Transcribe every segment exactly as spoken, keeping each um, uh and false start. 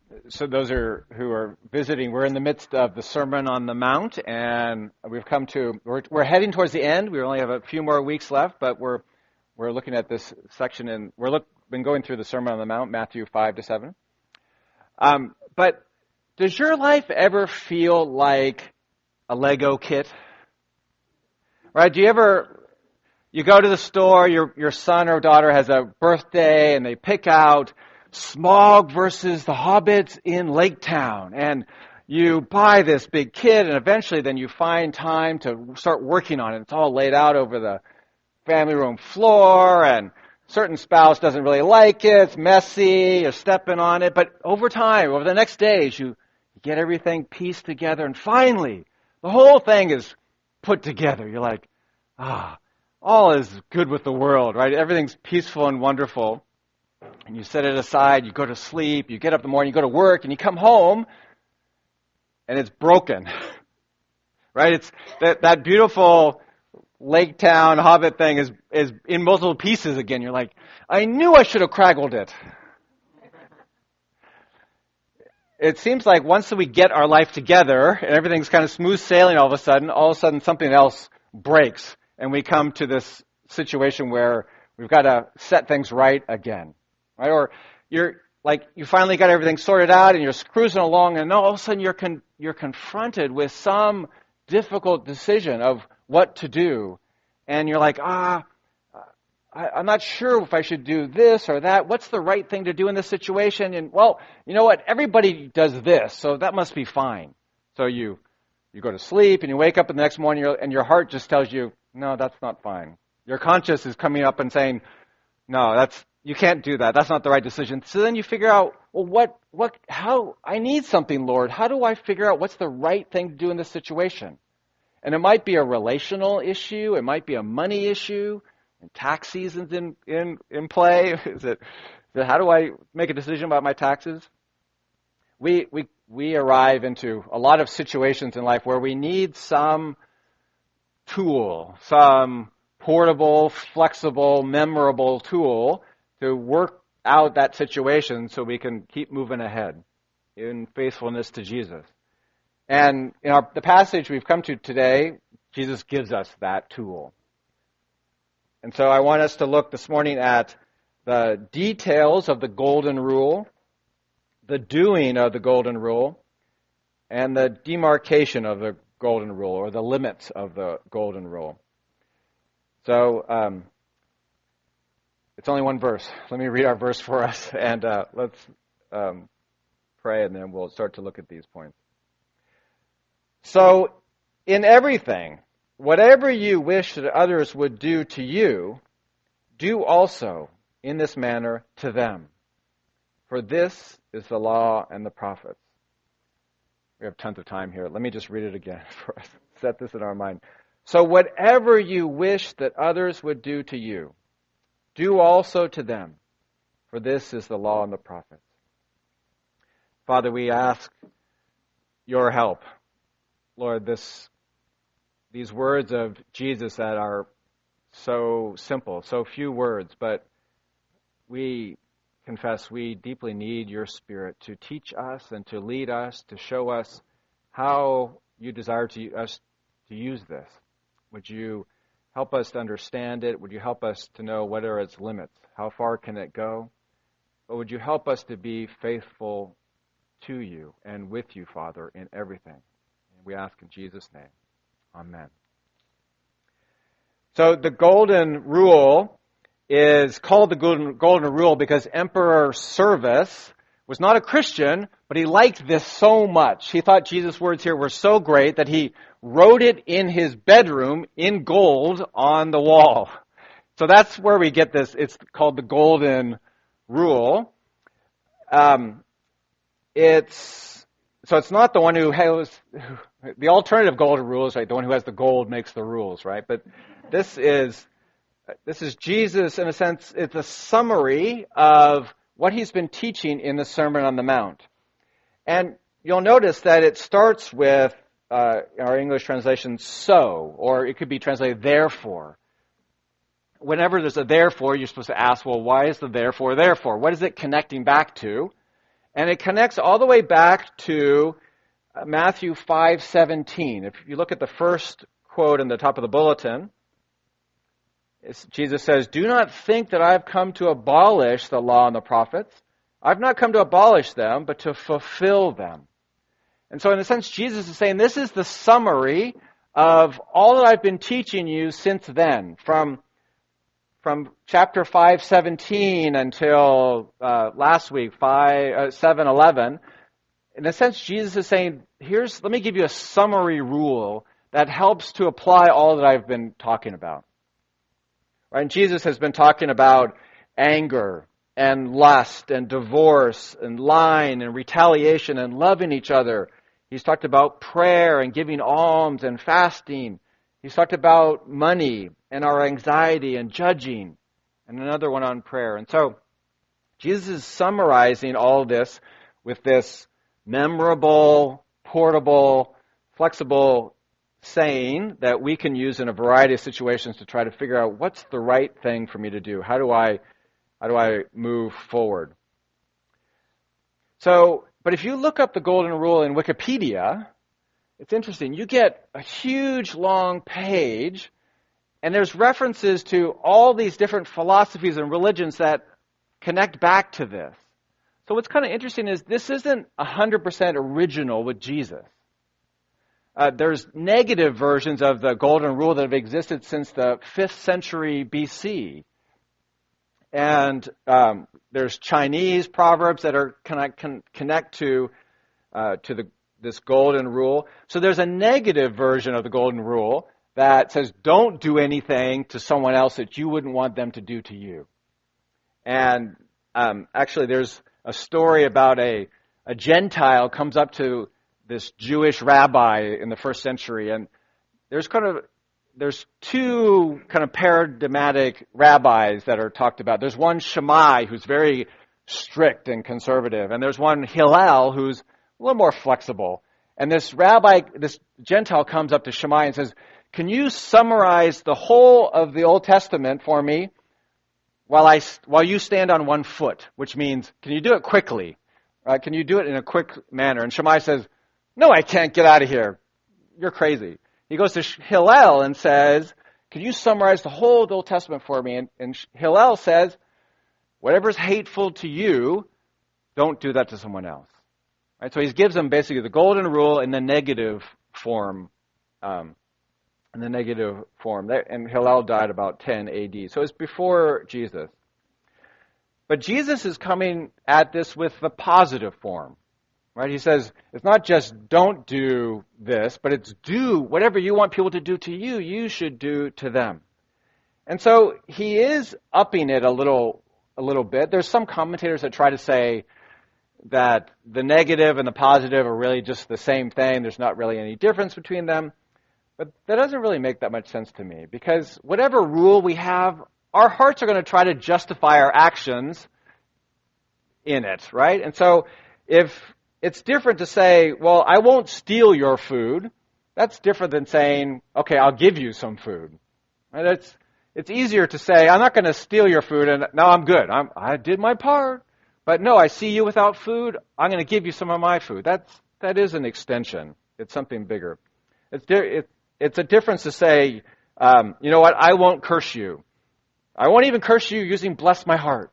So those are who are visiting, we're in the midst of the Sermon on the Mount, and we've come to, we're, we're heading towards the end. We only have a few more weeks left, but we're we're looking at this section, and we're look, been going through the Sermon on the Mount, Matthew five to seven. Um, but does your life ever feel like a Lego kit? Right? Do you ever, you go to the store, your your son or daughter has a birthday, and they pick out Smaug versus the Hobbits in Lake Town, and you buy this big kit, and eventually then you find time to start working on it. It's all laid out over the family room floor, and certain spouse doesn't really like it. It's messy, you're stepping on it, but over time, over the next days, you get everything pieced together, and finally, the whole thing is put together. You're like, ah, all is good with the world, right? Everything's peaceful and wonderful. And you set it aside, you go to sleep, you get up in the morning, you go to work, and you come home, and it's broken. Right? It's that, that beautiful Lake Town Hobbit thing is, is in multiple pieces again. You're like, I knew I should have craggled it. It seems like once we get our life together, and everything's kind of smooth sailing all of a sudden, all of a sudden something else breaks, and we come to this situation where we've got to set things right again. Right? Or you're like, you finally got everything sorted out and you're cruising along, and all of a sudden you're con- you're confronted with some difficult decision of what to do. And you're like, ah, I, I'm not sure if I should do this or that. What's the right thing to do in this situation? And well, you know what? Everybody does this, so that must be fine. So you you go to sleep and you wake up the next morning, and your heart just tells you, no, that's not fine. Your conscience is coming up and saying, no, that's you can't do that. That's not the right decision. So then you figure out, well, what, what, how, I need something, Lord. How do I figure out what's the right thing to do in this situation? And it might be a relational issue. It might be a money issue. And tax season's in, in, in play. Is it, is it, how do I make a decision about my taxes? We, we, we arrive into a lot of situations in life where we need some tool, some portable, flexible, memorable tool to work out that situation so we can keep moving ahead in faithfulness to Jesus. And in our, the passage we've come to today, Jesus gives us that tool. And so I want us to look this morning at the details of the golden rule, the doing of the golden rule, and the demarcation of the golden rule, or the limits of the golden rule. So, um, it's only one verse. Let me read our verse for us, and uh, let's um, pray, and then we'll start to look at these points. So, in everything, whatever you wish that others would do to you, do also in this manner to them. For this is the law and the prophets. We have tons of time here. Let me just read it again for us. Set this in our mind. So whatever you wish that others would do to you, do also to them, for this is the law and the prophets. Father, we ask your help. Lord, this these words of Jesus that are so simple, so few words, but we confess we deeply need your Spirit to teach us and to lead us, to show us how you desire to us to use this. Would you help us to understand it? Would you help us to know what are its limits? How far can it go? But would you help us to be faithful to you and with you, Father, in everything? And we ask in Jesus' name. Amen. So the golden rule is called the golden, golden rule because Emperor Servus was not a Christian, but he liked this so much. He thought Jesus' words here were so great that he wrote it in his bedroom in gold on the wall. So that's where we get this. It's called the golden rule. Um, it's so it's not the one who has the alternative golden rule is right. The one who has the gold makes the rules, right? But this is this is Jesus in a sense. It's a summary of what he's been teaching in the Sermon on the Mount, and you'll notice that it starts with uh, our English translation "so," or it could be translated "therefore." Whenever there's a therefore, you're supposed to ask, well, why is the therefore therefore? What is it connecting back to? And it connects all the way back to Matthew five seventeen. If you look at the first quote in the top of the bulletin, Jesus says, "Do not think that I have come to abolish the law and the prophets. I've not come to abolish them, but to fulfill them." And so in a sense, Jesus is saying, this is the summary of all that I've been teaching you since then, from from chapter five seventeen until uh, last week, five, uh, seven eleven. In a sense, Jesus is saying, here's, let me give you a summary rule that helps to apply all that I've been talking about. Right? And Jesus has been talking about anger and lust and divorce and lying and retaliation and loving each other. He's talked about prayer and giving alms and fasting. He's talked about money and our anxiety and judging, and another one on prayer. And so Jesus is summarizing all of this with this memorable, portable, flexible saying that we can use in a variety of situations to try to figure out what's the right thing for me to do. How do I, how do I move forward? So, but if you look up the Golden Rule in Wikipedia, it's interesting. You get a huge long page, and there's references to all these different philosophies and religions that connect back to this. So what's kind of interesting is this isn't one hundred percent original with Jesus. Uh, there's negative versions of the Golden Rule that have existed since the fifth century B C. And um, there's Chinese proverbs that are connect, con- connect to uh, to the this Golden Rule. So there's a negative version of the Golden Rule that says don't do anything to someone else that you wouldn't want them to do to you. And um, actually there's a story about a, a Gentile comes up to this Jewish rabbi in the first century, and there's kind of there's two kind of paradigmatic rabbis that are talked about. There's one Shammai who's very strict and conservative, and there's one Hillel who's a little more flexible. And this rabbi, this Gentile comes up to Shammai and says, "Can you summarize the whole of the Old Testament for me while I while you stand on one foot?" Which means, can you do it quickly? Uh, can you do it in a quick manner? And Shammai says, "No, I can't. Get out of here. You're crazy." He goes to Hillel and says, "Can you summarize the whole of the Old Testament for me?" And, and Hillel says, "Whatever's hateful to you, don't do that to someone else." Right? So he gives them basically the Golden Rule in the negative form. Um, in the negative form. And Hillel died about ten A D. So it's before Jesus. But Jesus is coming at this with the positive form. Right? He says, it's not just don't do this, but it's do whatever you want people to do to you, you should do to them. And so he is upping it a little a little bit. There's some commentators that try to say that the negative and the positive are really just the same thing. There's not really any difference between them. But that doesn't really make that much sense to me, because whatever rule we have, our hearts are going to try to justify our actions in it, right? And so if it's different to say, well, I won't steal your food. That's different than saying, okay, I'll give you some food. Right? It's it's easier to say, I'm not going to steal your food, and now I'm good. I'm, I did my part. But no, I see you without food. I'm going to give you some of my food. That's that is an extension. It's something bigger. It's it, it's a difference to say, um, you know what? I won't curse you. I won't even curse you using bless my heart.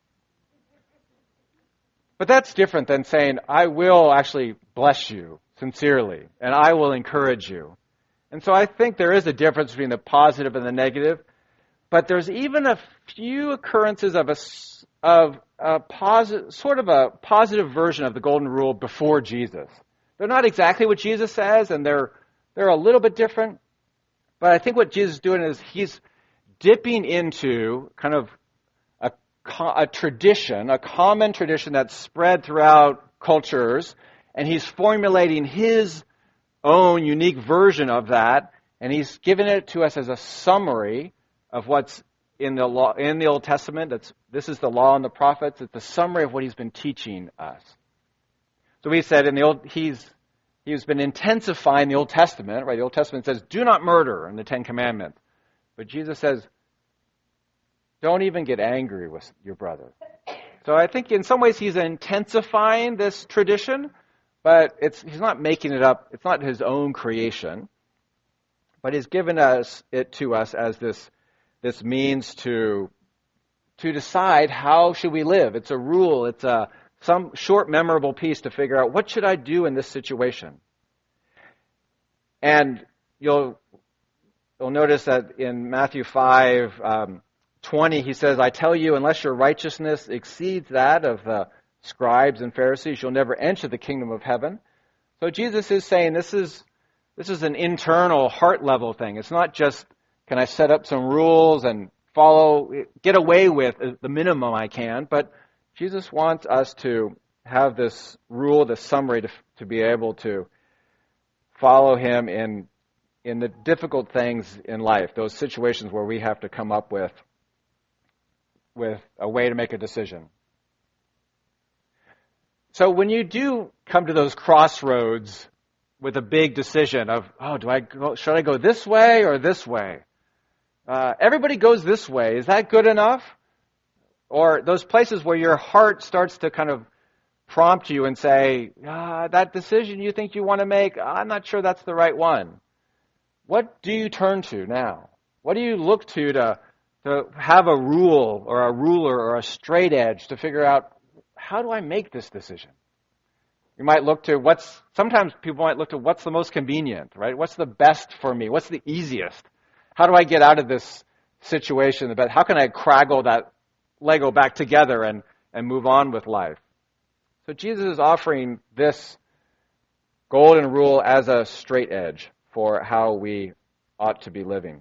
But that's different than saying, I will actually bless you sincerely, and I will encourage you. And so I think there is a difference between the positive and the negative, but there's even a few occurrences of a, of a positive, sort of a positive version of the Golden Rule before Jesus. They're not exactly what Jesus says, and they're they're a little bit different, but I think what Jesus is doing is he's dipping into kind of a tradition, a common tradition that's spread throughout cultures, and he's formulating his own unique version of that, and he's given it to us as a summary of what's in the law, in the Old Testament. That's this is the law and the prophets. It's the summary of what he's been teaching us. So we said in the old, he's he's been intensifying the Old Testament, right? The Old Testament says, "Do not murder," in the Ten Commandments, but Jesus says, don't even get angry with your brother. So I think in some ways he's intensifying this tradition, but it's he's not making it up. It's not his own creation, but he's given us it to us as this this means to to decide how should we live. It's a rule. It's a some short memorable piece to figure out what should I do in this situation. And you'll you'll notice that in Matthew five um, twenty, he says, "I tell you, unless your righteousness exceeds that of the scribes and Pharisees, you'll never enter the kingdom of heaven." So Jesus is saying this is this is an internal heart level thing. It's not just can I set up some rules and follow, get away with the minimum I can, but Jesus wants us to have this rule, this summary to to be able to follow him in in the difficult things in life, those situations where we have to come up with with a way to make a decision. So when you do come to those crossroads with a big decision of, oh, do I go, should I go this way or this way? Uh, everybody goes this way. Is that good enough? Or those places where your heart starts to kind of prompt you and say, ah, that decision you think you want to make, I'm not sure that's the right one. What do you turn to now? What do you look to to, to have a rule or a ruler or a straight edge to figure out, how do I make this decision? You might look to what's, sometimes people might look to what's the most convenient, right? What's the best for me? What's the easiest? How do I get out of this situation? But how can I craggle that Lego back together and, and move on with life? So Jesus is offering this golden rule as a straight edge for how we ought to be living.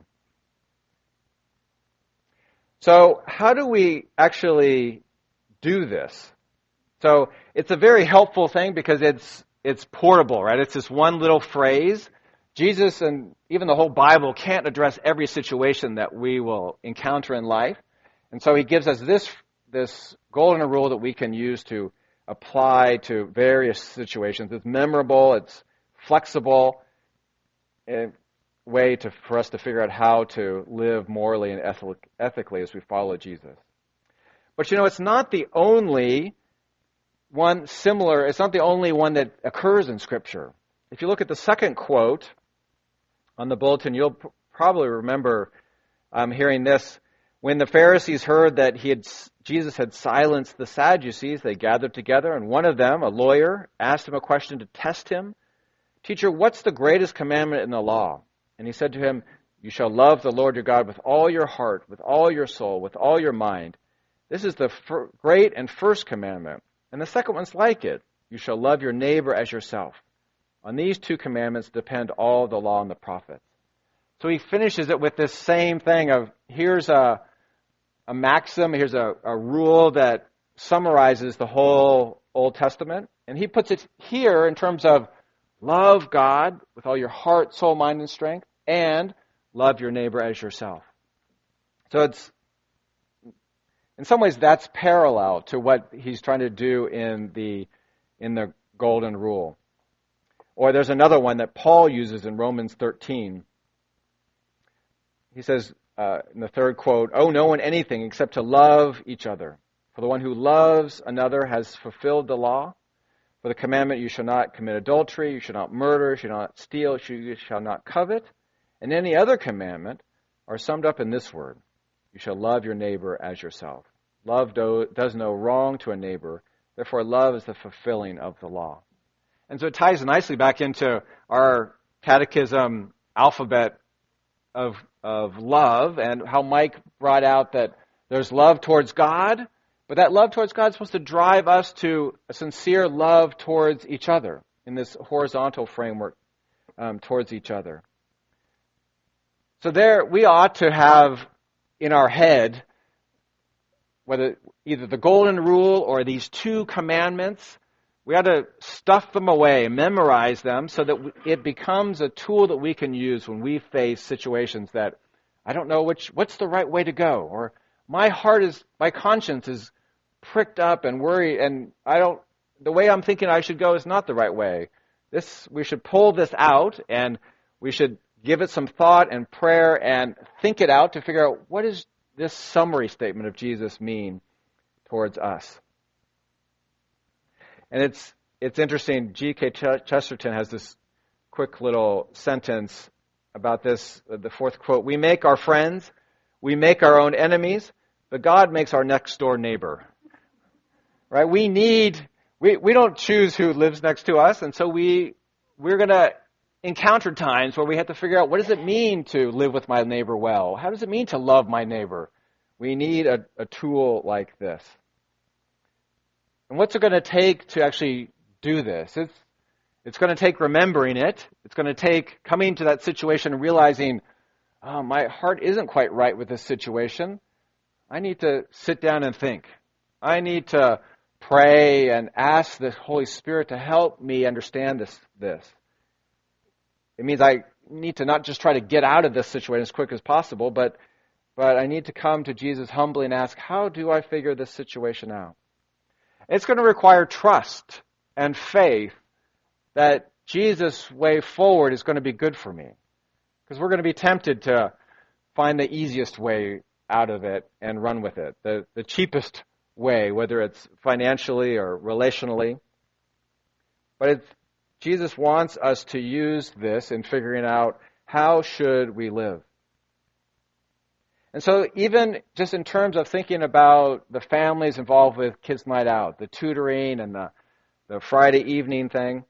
So how do we actually do this? So it's a very helpful thing because it's it's portable, right? It's this one little phrase. Jesus and even the whole Bible can't address every situation that we will encounter in life. And so he gives us this this golden rule that we can use to apply to various situations. It's memorable, it's flexible, a way to, for us to figure out how to live morally and ethic, ethically as we follow Jesus. But you know, it's not the only one similar, it's not the only one that occurs in Scripture. If you look at the second quote on the bulletin, you'll p- probably remember um, hearing this. When the Pharisees heard that he had, Jesus had silenced the Sadducees, they gathered together, and one of them, a lawyer, asked him a question to test him. "Teacher, what's the greatest commandment in the law?" And he said to him, "You shall love the Lord your God with all your heart, with all your soul, with all your mind. This is the fir- great and first commandment. And the second one's like it. You shall love your neighbor as yourself. On these two commandments depend all the law and the prophets." So he finishes it with this same thing of, here's a, a maxim, here's a, a rule that summarizes the whole Old Testament. And he puts it here in terms of love God with all your heart, soul, mind, and strength, and love your neighbor as yourself. So it's, in some ways, that's parallel to what he's trying to do in the in the Golden Rule. Or there's another one that Paul uses in Romans thirteen. He says uh, in the third quote, "Owe no one anything except to love each other. For the one who loves another has fulfilled the law. For the commandment, you shall not commit adultery, you shall not murder, you shall not steal, you shall not covet, and any other commandment are summed up in this word: you shall love your neighbor as yourself. Love do, does no wrong to a neighbor. Therefore, love is the fulfilling of the law." And so it ties nicely back into our catechism alphabet of, of love, and how Mike brought out that there's love towards God, but that love towards God is supposed to drive us to a sincere love towards each other in this horizontal framework um, towards each other. So there, we ought to have in our head whether either the Golden Rule or these two commandments, we ought to stuff them away, memorize them, so that it becomes a tool that we can use when we face situations that I don't know which what's the right way to go, or my heart is, my conscience is pricked up and worried, and I don't, the way I'm thinking I should go is not the right way. This, we should pull this out, and we should give it some thought and prayer and think it out to figure out what is this summary statement of Jesus mean towards us. And it's it's interesting. G K Chesterton has this quick little sentence about this, the fourth quote. We make our friends, we make our own enemies, but God makes our next door neighbor. Right? We need, we, we don't choose who lives next to us, and so we, we're going to encounter times where we have to figure out, what does it mean to live with my neighbor well? How does it mean to love my neighbor? We need a, a tool like this. And what's it going to take to actually do this? It's, it's going to take remembering it. It's going to take coming to that situation and realizing, oh, my heart isn't quite right with this situation. I need to sit down and think. I need to pray and ask the Holy Spirit to help me understand this. this. It means I need to not just try to get out of this situation as quick as possible, but but I need to come to Jesus humbly and ask, how do I figure this situation out? It's going to require trust and faith that Jesus' way forward is going to be good for me. Because we're going to be tempted to find the easiest way out of it and run with it, the, the cheapest way, whether it's financially or relationally. But it's, Jesus wants us to use this in figuring out how should we live. And so even just in terms of thinking about the families involved with Kids Night Out, the tutoring and the, the Friday evening thing,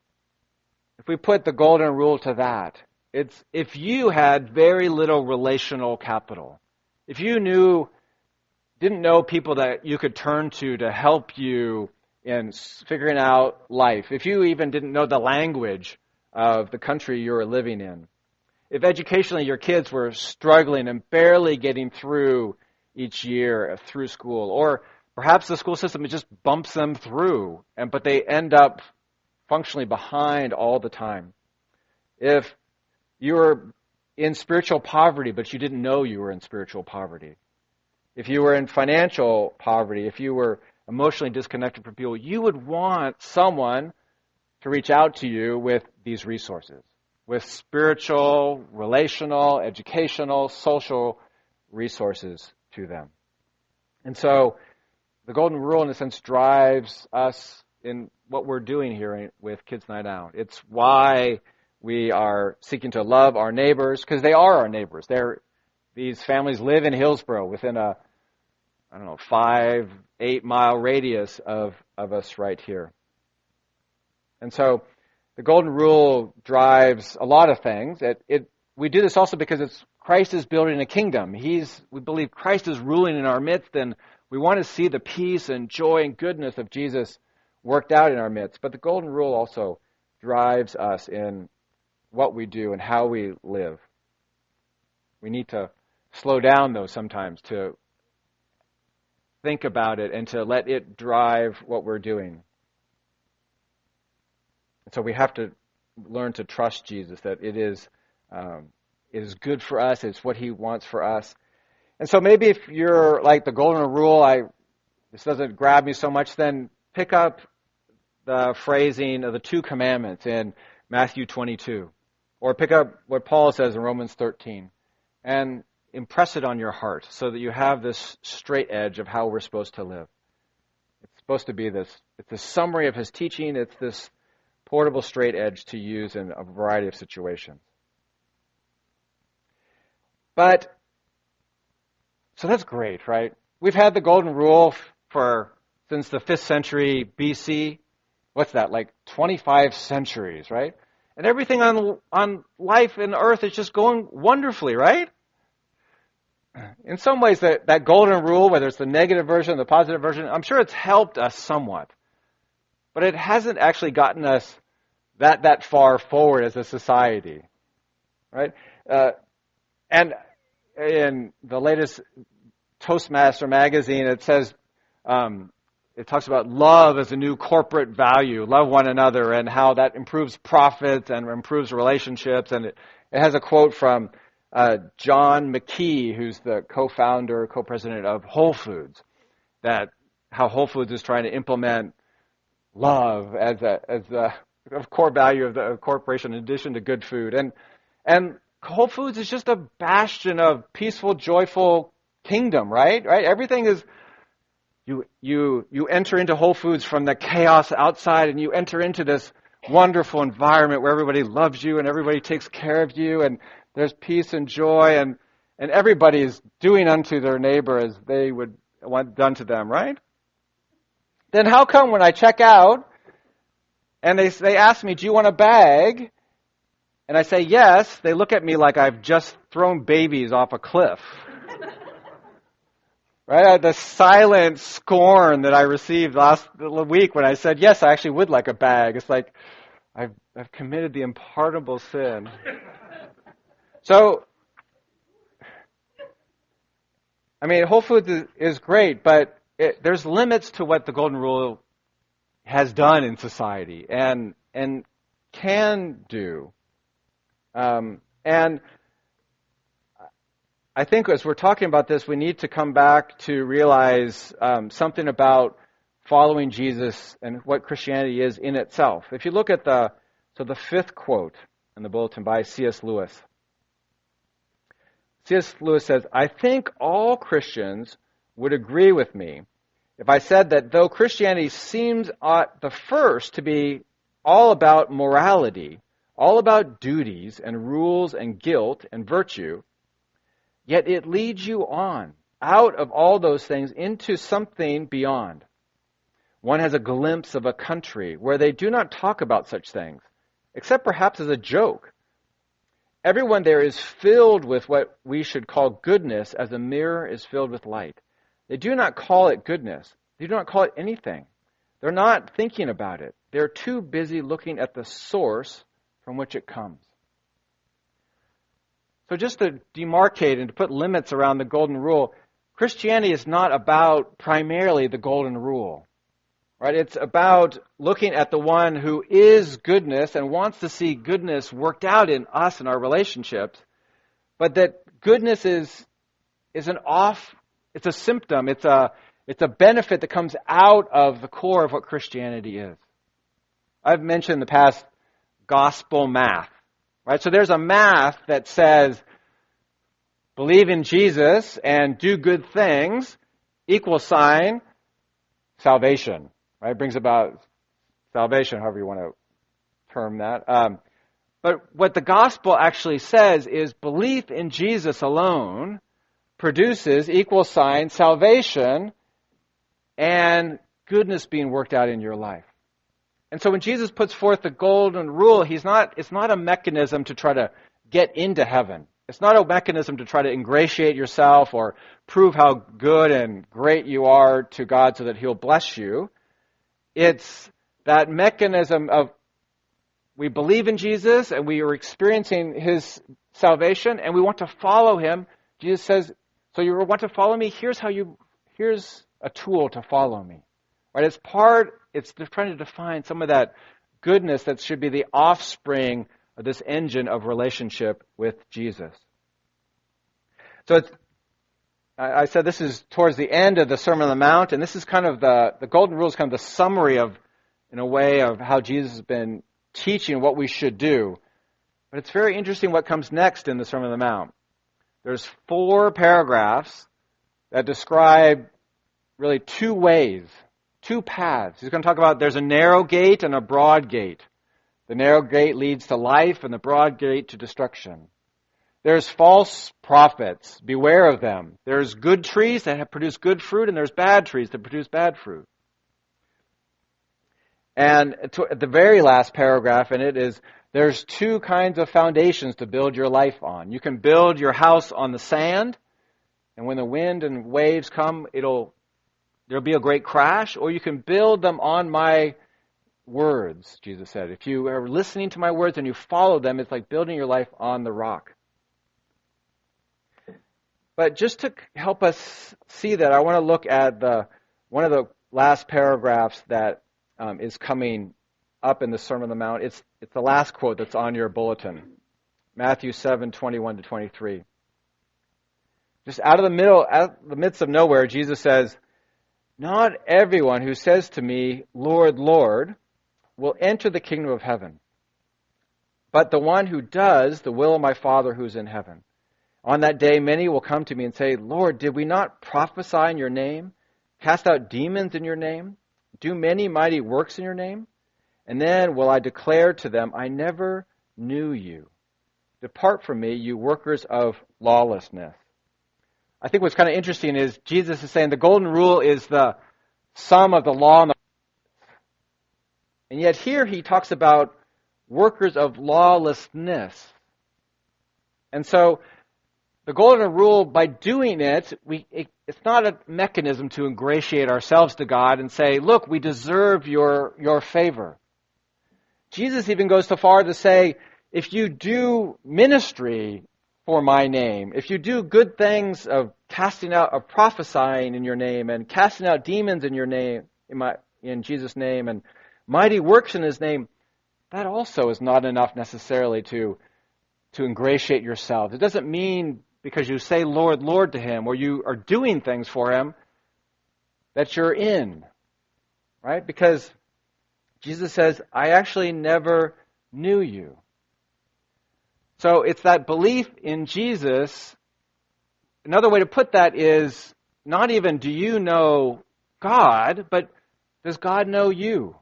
if we put the golden rule to that, it's if you had very little relational capital, if you knew, didn't know people that you could turn to to help you in figuring out life, if you even didn't know the language of the country you were living in, if educationally your kids were struggling and barely getting through each year through school, or perhaps the school system just bumps them through, and but they end up functionally behind all the time. If you were in spiritual poverty, but you didn't know you were in spiritual poverty. If you were in financial poverty, if you were emotionally disconnected from people, you would want someone to reach out to you with these resources, with spiritual, relational, educational, social resources to them. And so the golden rule, in a sense, drives us in what we're doing here with Kids Night Out. It's why we are seeking to love our neighbors, because they are our neighbors. They're, these families live in Hillsboro within a, I don't know, five, eight mile radius of, of us right here. And so the golden rule drives a lot of things. It, it, we do this also because it's Christ is building a kingdom. He's, we believe Christ is ruling in our midst, and we want to see the peace and joy and goodness of Jesus worked out in our midst. But the golden rule also drives us in what we do and how we live. We need to slow down, though, sometimes to think about it and to let it drive what we're doing. So we have to learn to trust Jesus, that it is um, it is good for us, it's what He wants for us. And so maybe if you're like the golden rule, I this doesn't grab me so much, then pick up the phrasing of the two commandments in Matthew twenty-two. Or pick up what Paul says in Romans thirteen and impress it on your heart so that you have this straight edge of how we're supposed to live. It's supposed to be this, it's a summary of his teaching, it's this portable straight edge to use in a variety of situations. But, so that's great, right? We've had the golden rule for, since the fifth century B C. What's that, like twenty-five centuries, right? And everything on on life and earth is just going wonderfully, right? In some ways, that, that golden rule, whether it's the negative version or the positive version, I'm sure it's helped us somewhat. But it hasn't actually gotten us that that far forward as a society, right? Uh, and in the latest Toastmaster magazine, it says, um, it talks about love as a new corporate value, love one another, and how that improves profits and improves relationships. And it, it has a quote from uh, John McKee, who's the co-founder, co-president of Whole Foods, that how Whole Foods is trying to implement love as a as a, a core value of the corporation in addition to good food. And and Whole Foods is just a bastion of peaceful, joyful kingdom, right? Right? Everything is You, you, you enter into Whole Foods from the chaos outside, and you enter into this wonderful environment where everybody loves you and everybody takes care of you, and there's peace and joy, and, and everybody is doing unto their neighbor as they would want done to them, right? Then how come when I check out and they, they ask me, do you want a bag? And I say yes, they look at me like I've just thrown babies off a cliff. Right? The silent scorn that I received last week when I said, yes, I actually would like a bag. It's like, I've, I've committed the unpardonable sin. So, I mean, Whole Foods is, is great, but it, there's limits to what the Golden Rule has done in society and and can do. Um, and I think as we're talking about this, we need to come back to realize um, something about following Jesus and what Christianity is in itself. If you look at the so the fifth quote in the bulletin by C S Lewis. C S Lewis says, I think all Christians would agree with me if I said that though Christianity seems at the first to be all about morality, all about duties and rules and guilt and virtue, yet it leads you on, out of all those things, into something beyond. One has a glimpse of a country where they do not talk about such things, except perhaps as a joke. Everyone there is filled with what we should call goodness as a mirror is filled with light. They do not call it goodness. They do not call it anything. They're not thinking about it. They're too busy looking at the source from which it comes. So just to demarcate and to put limits around the Golden Rule, Christianity is not about primarily the Golden Rule. Right? It's about looking at the one who is goodness and wants to see goodness worked out in us and our relationships, but that goodness is is an off, it's a symptom, it's a it's a benefit that comes out of the core of what Christianity is. I've mentioned in the past gospel math. Right? So there's a math that says believe in Jesus and do good things, equal sign, salvation. Right? It brings about salvation, however you want to term that. Um, but what the gospel actually says is belief in Jesus alone produces equal sign, salvation, and goodness being worked out in your life. And so when Jesus puts forth the Golden Rule, he's not, it's not a mechanism to try to get into heaven. It's not a mechanism to try to ingratiate yourself or prove how good and great you are to God so that he'll bless you. It's that mechanism of we believe in Jesus and we are experiencing his salvation and we want to follow him. Jesus says, so you want to follow me? Here's how you, here's a tool to follow me. Right? It's part, it's trying to define some of that goodness that should be the offspring of this engine of relationship with Jesus. So it's, I said this is towards the end of the Sermon on the Mount, and this is kind of the, the Golden Rule is kind of the summary of, in a way, of how Jesus has been teaching what we should do. But it's very interesting what comes next in the Sermon on the Mount. There's four paragraphs that describe really two ways, two paths. He's going to talk about there's a narrow gate and a broad gate. The narrow gate leads to life and the broad gate to destruction. There's false prophets. Beware of them. There's good trees that have produced good fruit, and there's bad trees that produce bad fruit. And at the very last paragraph in it is, there's two kinds of foundations to build your life on. You can build your house on the sand, and when the wind and waves come, it'll there'll be a great crash, or you can build them on my words, Jesus said. If you are listening to my words and you follow them, it's like building your life on the rock. But just to help us see that, I want to look at the one of the last paragraphs that um, is coming up in the Sermon on the Mount. It's it's the last quote that's on your bulletin, Matthew seven twenty-one to twenty-three. Just out of the middle, out of the midst of nowhere, Jesus says, "Not everyone who says to me, 'Lord, Lord,' will enter the kingdom of heaven, but the one who does the will of my Father who is in heaven. On that day, many will come to me and say, 'Lord, did we not prophesy in your name, cast out demons in your name, do many mighty works in your name? And then will I declare to them, I never knew you. Depart from me, you workers of lawlessness. I think what's kind of interesting is Jesus is saying the golden rule is the sum of the law and the and yet here he talks about workers of lawlessness. And so the golden rule, by doing it, we it, it's not a mechanism to ingratiate ourselves to God and say, look, we deserve your, your favor. Jesus even goes so far to say, if you do ministry for my name, if you do good things of casting out, of prophesying in your name, and casting out demons in your name, in, my, in Jesus' name, and mighty works in his name, that also is not enough necessarily to, to ingratiate yourselves. It doesn't mean because you say Lord, Lord to him, or you are doing things for him, that you're in. Right? Because Jesus says, I actually never knew you. So it's that belief in Jesus. Another way to put that is not even do you know God, but does God know you?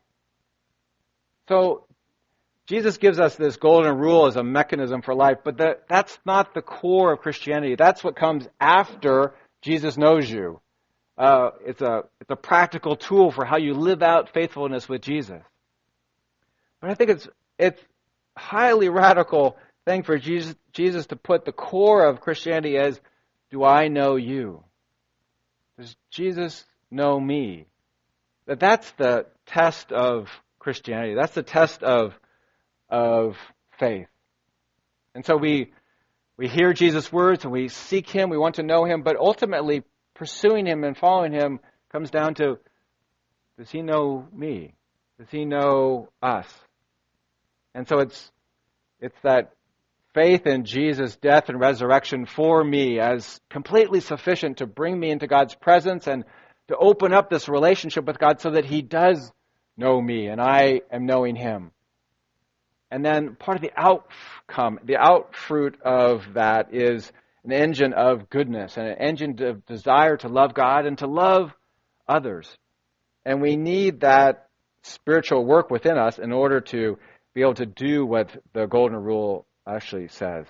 So Jesus gives us this golden rule as a mechanism for life, but that, that's not the core of Christianity. That's what comes after Jesus knows you. Uh, it's a it's a practical tool for how you live out faithfulness with Jesus. But I think it's it's highly radical thing for Jesus Jesus to put the core of Christianity as, do I know you? Does Jesus know me? That that's the test of Christianity. That's the test of of faith. And so we we hear Jesus' words and we seek him, we want to know him, but ultimately pursuing him and following him comes down to, does he know me? Does he know us? And so it's it's that faith in Jesus' death and resurrection for me as completely sufficient to bring me into God's presence and to open up this relationship with God so that he does know me and I am knowing him. And then part of the outcome, the outfruit of that is an engine of goodness and an engine of desire to love God and to love others. And we need that spiritual work within us in order to be able to do what the golden rule actually says.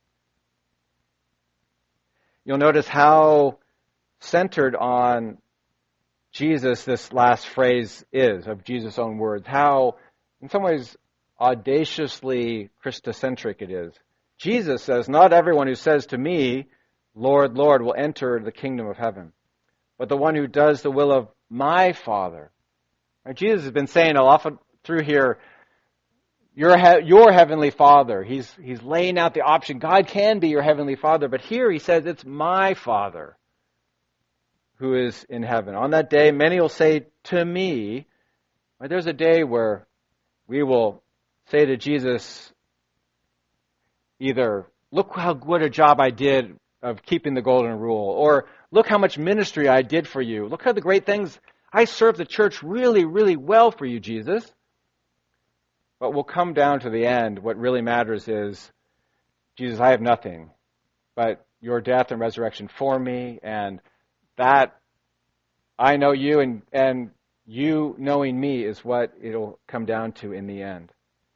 You'll notice how centered on Jesus this last phrase is, of Jesus' own words. How, in some ways, audaciously Christocentric it is. Jesus says, not everyone who says to me, Lord, Lord, will enter the kingdom of heaven, but the one who does the will of my Father. Now, Jesus has been saying a lot through here, your, he- your heavenly Father. He's, he's laying out the option. God can be your heavenly Father, but here he says it's my Father who is in heaven. On that day, many will say to me, right, there's a day where we will say to Jesus, either, look how good a job I did of keeping the golden rule, or look how much ministry I did for you. Look how the great things, I served the church really, really well for you, Jesus. But we'll come down to the end. What really matters is, Jesus, I have nothing but your death and resurrection for me, and that I know you, and, and you knowing me is what it'll come down to in the end.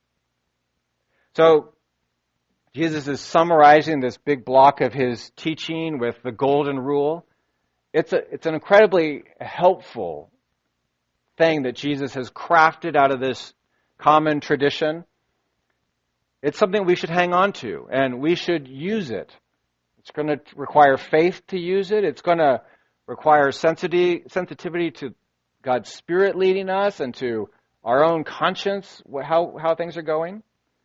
So, Jesus is summarizing this big block of his teaching with the golden rule. It's a, it's an incredibly helpful thing that Jesus has crafted out of this common tradition. It's something we should hang on to, and we should use it. It's going to require faith to use it. It's going to require sensitivity, sensitivity to God's Spirit leading us and to our own conscience, how, how things are going.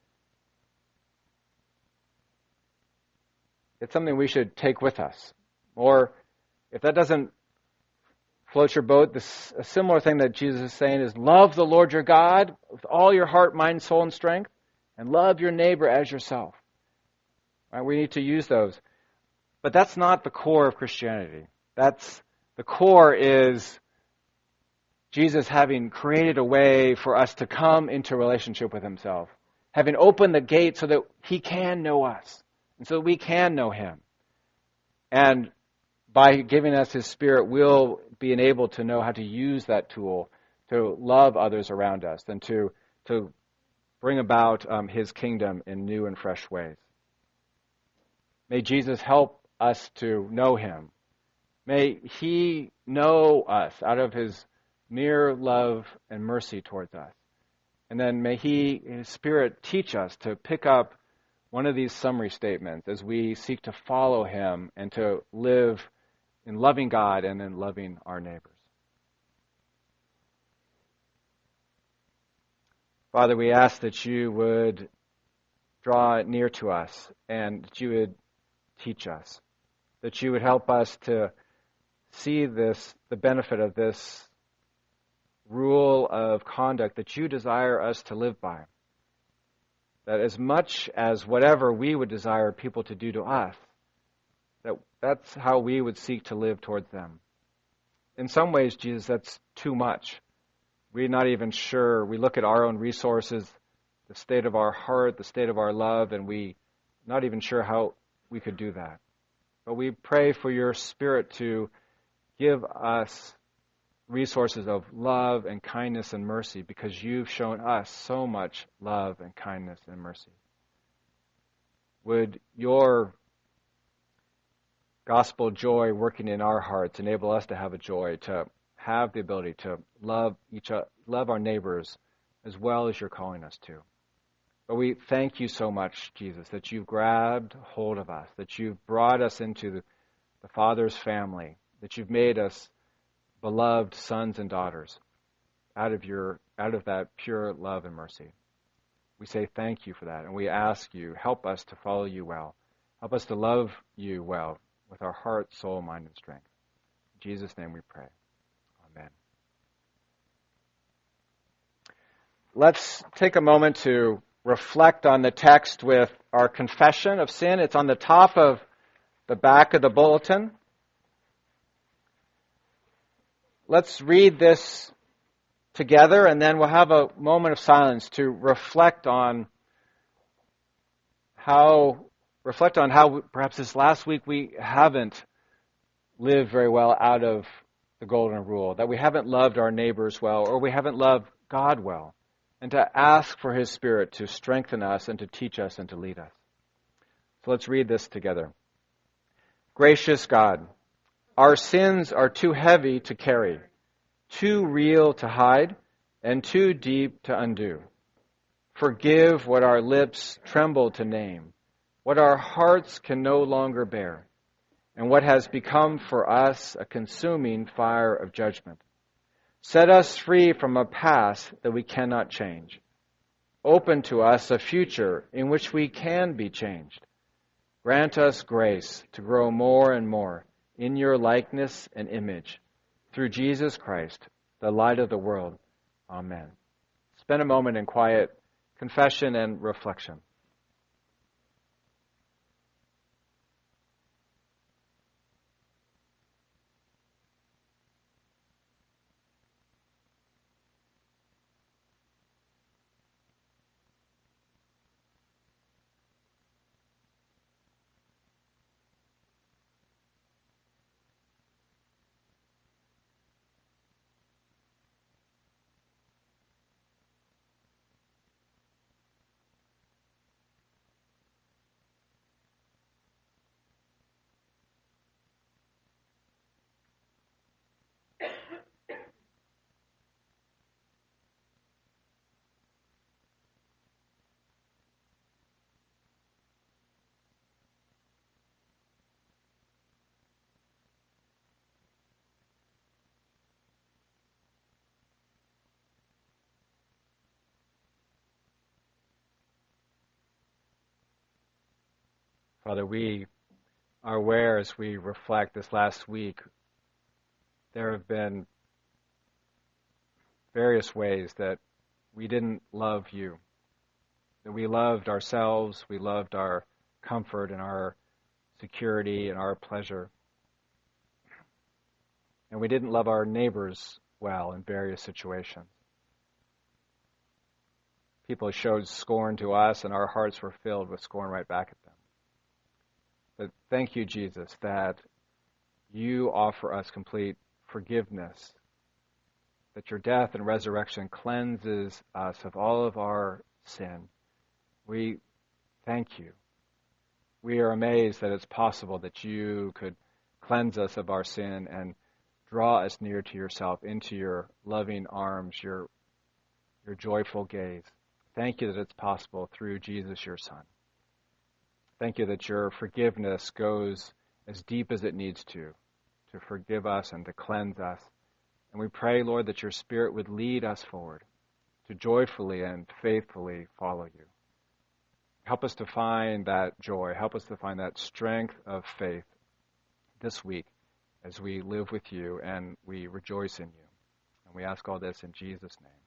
It's something we should take with us. Or if that doesn't float your boat, this, a similar thing that Jesus is saying is love the Lord your God with all your heart, mind, soul, and strength, and love your neighbor as yourself. Right? We need to use those. But that's not the core of Christianity. That's the core is Jesus having created a way for us to come into a relationship with himself, having opened the gate so that he can know us. And so we can know him. And by giving us his Spirit, we'll being able to know how to use that tool to love others around us and to, to bring about um, his kingdom in new and fresh ways. May Jesus help us to know him. May he know us out of his mere love and mercy towards us. And then may he, his Spirit, teach us to pick up one of these summary statements as we seek to follow him and to live in loving God and in loving our neighbors. Father, we ask that you would draw near to us and that you would teach us, that you would help us to see this, the benefit of this rule of conduct that you desire us to live by. That as much as whatever we would desire people to do to us, that that's how we would seek to live towards them. In some ways, Jesus, that's too much. We're not even sure. We look at our own resources, the state of our heart, the state of our love, and we're not even sure how we could do that. But we pray for your Spirit to give us resources of love and kindness and mercy because you've shown us so much love and kindness and mercy. Would your gospel joy working in our hearts enable us to have a joy, to have the ability to love each other, love our neighbors as well as you're calling us to. But we thank you so much, Jesus, that you've grabbed hold of us, that you've brought us into the, the Father's family, that you've made us beloved sons and daughters out of your out of that pure love and mercy. We say thank you for that, and we ask you, help us to follow you well. Help us to love you well with our heart, soul, mind, and strength. In Jesus' name we pray. Amen. Let's take a moment to reflect on the text with our confession of sin. It's on the top of the back of the bulletin. Let's read this together, and then we'll have a moment of silence to reflect on how reflect on how perhaps this last week we haven't lived very well out of the golden rule, that we haven't loved our neighbors well, or we haven't loved God well, and to ask for his Spirit to strengthen us and to teach us and to lead us. So let's read this together. Gracious God, our sins are too heavy to carry, too real to hide, and too deep to undo. Forgive what our lips tremble to name, what our hearts can no longer bear, and what has become for us a consuming fire of judgment. Set us free from a past that we cannot change. Open to us a future in which we can be changed. Grant us grace to grow more and more in your likeness and image, through Jesus Christ, the light of the world. Amen. Spend a moment in quiet confession and reflection. Father, we are aware as we reflect this last week, there have been various ways that we didn't love you, that we loved ourselves, we loved our comfort and our security and our pleasure, and we didn't love our neighbors well in various situations. People showed scorn to us, and our hearts were filled with scorn right back at them. But thank you, Jesus, that you offer us complete forgiveness, that your death and resurrection cleanses us of all of our sin. We thank you. We are amazed that it's possible that you could cleanse us of our sin and draw us near to yourself, into your loving arms, your, your joyful gaze. Thank you that it's possible through Jesus, your Son. Thank you that your forgiveness goes as deep as it needs to, to forgive us and to cleanse us. And we pray, Lord, that your Spirit would lead us forward to joyfully and faithfully follow you. Help us to find that joy. Help us to find that strength of faith this week as we live with you and we rejoice in you. And we ask all this in Jesus' name.